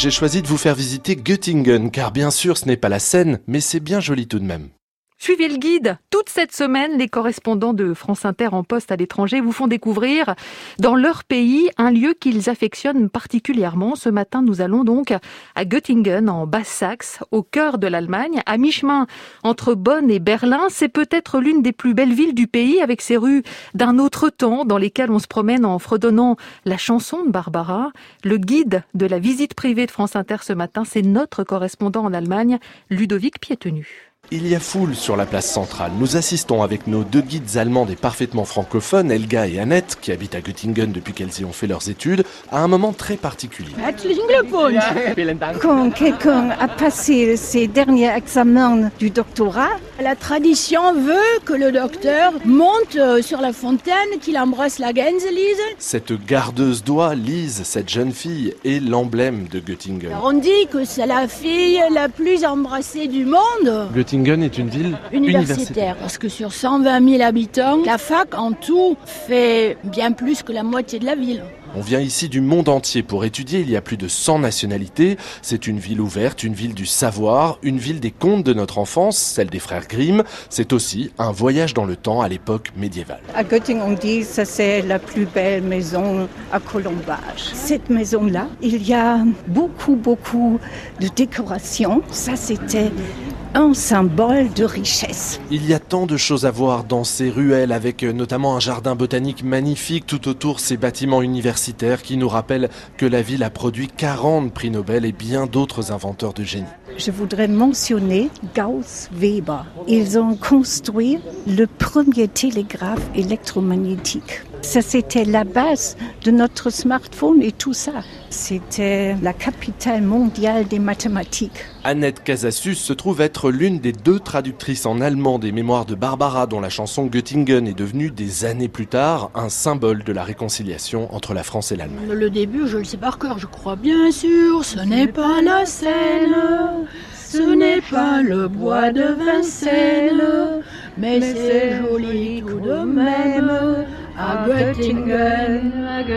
j'ai choisi de vous faire visiter Göttingen, car bien sûr ce n'est pas la Seine, mais c'est bien joli tout de même. Suivez le guide. Toute cette semaine, les correspondants de France Inter en poste à l'étranger vous font découvrir dans leur pays un lieu qu'ils affectionnent particulièrement. Ce matin, nous allons donc à Göttingen, en Basse-Saxe, au cœur de l'Allemagne, à mi-chemin entre Bonn et Berlin. C'est peut-être l'une des plus belles villes du pays, avec ses rues d'un autre temps dans lesquelles on se promène en fredonnant la chanson de Barbara. Le guide de la visite privée de France Inter ce matin, c'est notre correspondant en Allemagne, Ludovic Pietenu. Il y a foule sur la place centrale. Nous assistons avec nos deux guides allemands et parfaitement francophones, Helga et Annette, qui habitent à Göttingen depuis qu'elles y ont fait leurs études, à un moment très particulier. Herzlichen Glückwunsch! Quand quelqu'un a passé ses derniers examens du doctorat, la tradition veut que le docteur monte sur la fontaine, qu'il embrasse la Gänselise. Cette gardeuse d'oie, Lise, cette jeune fille, est l'emblème de Göttingen. On dit que c'est la fille la plus embrassée du monde. Göttingen est une ville universitaire. Parce que sur 120 000 habitants, la fac en tout fait bien plus que la moitié de la ville. On vient ici du monde entier pour étudier, il y a plus de 100 nationalités. C'est une ville ouverte, une ville du savoir, une ville des contes de notre enfance, celle des frères Grimm. C'est aussi un voyage dans le temps à l'époque médiévale. À Göttingen, on dit que c'est la plus belle maison à colombage. Cette maison-là, il y a beaucoup de décorations. Ça, c'était un symbole de richesse. Il y a tant de choses à voir dans ces ruelles, avec notamment un jardin botanique magnifique tout autour ces bâtiments universitaires qui nous rappellent que la ville a produit 40 prix Nobel et bien d'autres inventeurs de génie. Je voudrais mentionner Gauss Weber. Ils ont construit le premier télégraphe électromagnétique. Ça, c'était la base de notre smartphone et tout ça. C'était la capitale mondiale des mathématiques. Annette Casassus se trouve être l'une des deux traductrices en allemand des mémoires de Barbara, dont la chanson Göttingen est devenue des années plus tard un symbole de la réconciliation entre la France et l'Allemagne. Le début, je le sais par cœur, je crois bien sûr. Ce n'est pas la Seine, ce n'est pas le bois de Vincennes, mais c'est joli tout de même. À Göttingen,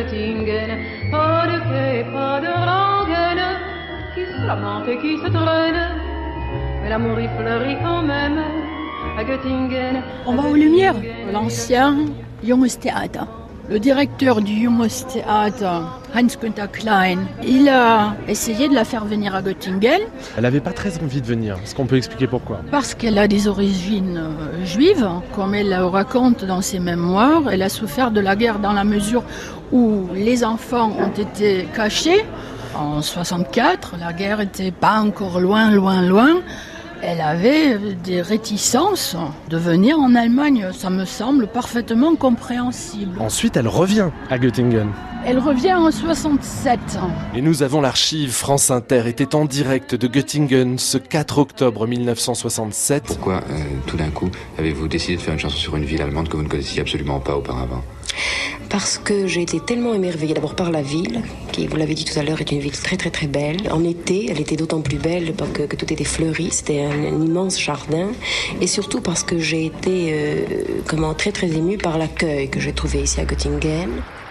pas de quai, pas de rengaine, qui se lamente et qui se traîne, mais l'amour y fleurit quand même, à Göttingen. On va aux Lumières, l'ancien Junges Theater. Le directeur du Junges Theater, Hans-Günther Klein, il a essayé de la faire venir à Göttingen. Elle n'avait pas très envie de venir. Est-ce qu'on peut expliquer pourquoi ? Parce qu'elle a des origines juives, comme elle le raconte dans ses mémoires. Elle a souffert de la guerre dans la mesure où les enfants ont été cachés. En 1964, la guerre n'était pas encore loin. Elle avait des réticences de venir en Allemagne. Ça me semble parfaitement compréhensible. Ensuite, elle revient à Göttingen. Elle revient en 67. Et nous avons l'archive. France Inter était en direct de Göttingen ce 4 octobre 1967. Pourquoi, tout d'un coup, avez-vous décidé de faire une chanson sur une ville allemande que vous ne connaissiez absolument pas auparavant ? Parce que j'ai été tellement émerveillée d'abord par la ville, qui, vous l'avez dit tout à l'heure, est une ville très belle. En été, elle était d'autant plus belle que tout était fleuri, c'était un immense jardin. Et surtout parce que j'ai été très émue par l'accueil que j'ai trouvé ici à Göttingen.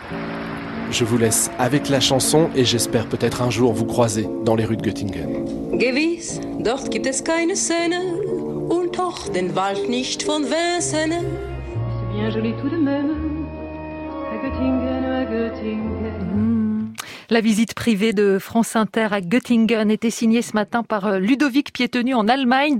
Je vous laisse avec la chanson et j'espère peut-être un jour vous croiser dans les rues de Göttingen. Gewiss, dort gibt es keine Sonne und auch den Wald nicht von Vincennes. C'est bien joli tout de même. À Göttingen. La visite privée de France Inter à Göttingen était signée ce matin par Ludovic Pietenu en Allemagne.